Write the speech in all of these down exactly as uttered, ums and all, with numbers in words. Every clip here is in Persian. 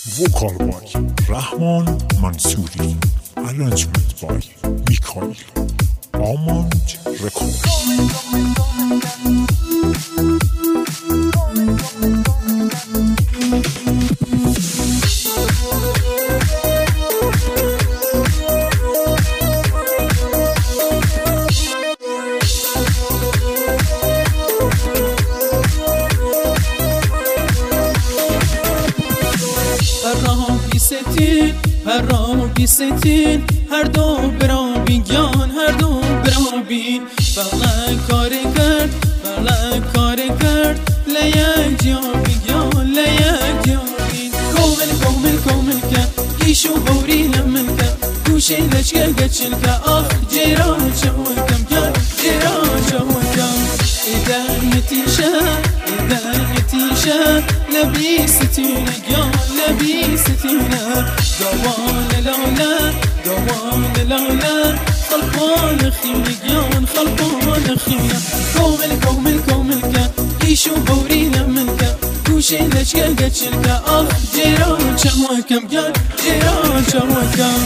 Vocal by Rahman Mansouri. Arrangement by Mikhail. Almond Records. ستین هر را بی ستین هر دو برابین گیان هر دو برابین بغل کار کرد بغل کار کرد لیک جیابین گیان لیک جیابین کومل کومل کومل که ایشو بوری لمن که گوشه لشکه گچل که آخ جیران شوکم کرد جیران شوکم ایدایتی شد ایدایتی شد لبی ستین گیان لبی ستین دوان لولا دوان لولا خلقان خيليان خلقان خيليان كومل كومل كومل كا يشو بوري لمن كا كوشي لشكا قتشل كا آخ جيران شواكم قال جيران شواكم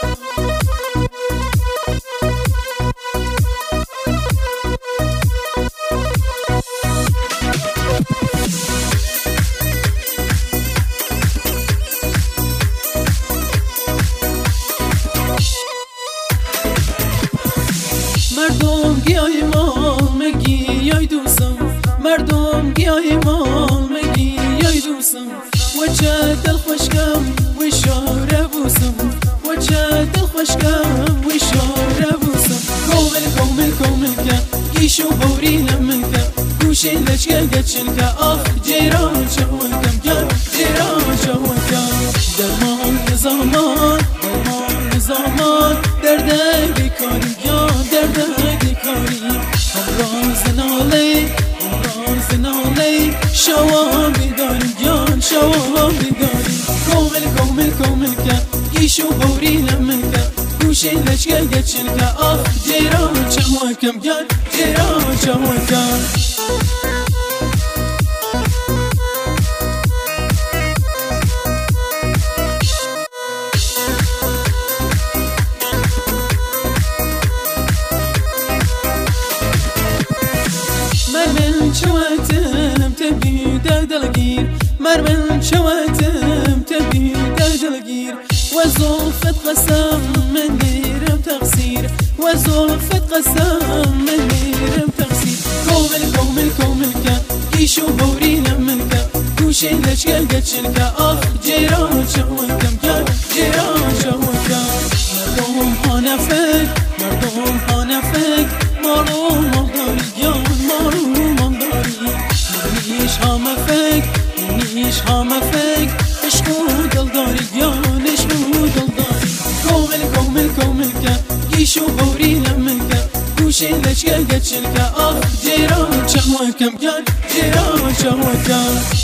مردم گیای مال مگی یای دوستم مردم گیای مال مگی یای دوستم و چه دل خوشکم و شاره بوسم و چه دل خوشکم و شاره بوسم کومل کومل کومل که ایشو بوری لمن که گوشه لشکه گچل که آخ جیران شوکم گل جیران شوکم درمان نظامان درمان نظامان درده بیکاری درده دیکاری امراض ناله امراض ناله شوا بیداریم جان شوا بیداریم کومل کومل کومل که ایشو بوری لمن که گوشه لشکه گچل که آخ جیران شواکم گل جیران شواکم مرمن شواتم تبي دلقير مرمن شواتم تبي دلقير وزلفة قسم من ديرم تقصير وزلفة قسم من ديرم تقصير كومل كومل كومل كا يشو بوري لمن كا كوشي لشكا قتشل كا آخ جيران شوكم كا جيران شوكم مردم حنفك مردم حنفك مردم مقداري جان مردم نیش هم فک نیش هم فک عشقو دلداری گیان عشقو دلداری کومل کومل کومل که ایشو بوری لمن که گوشه لشکه گچل که آخ جیران شواکم گل جیران شواکم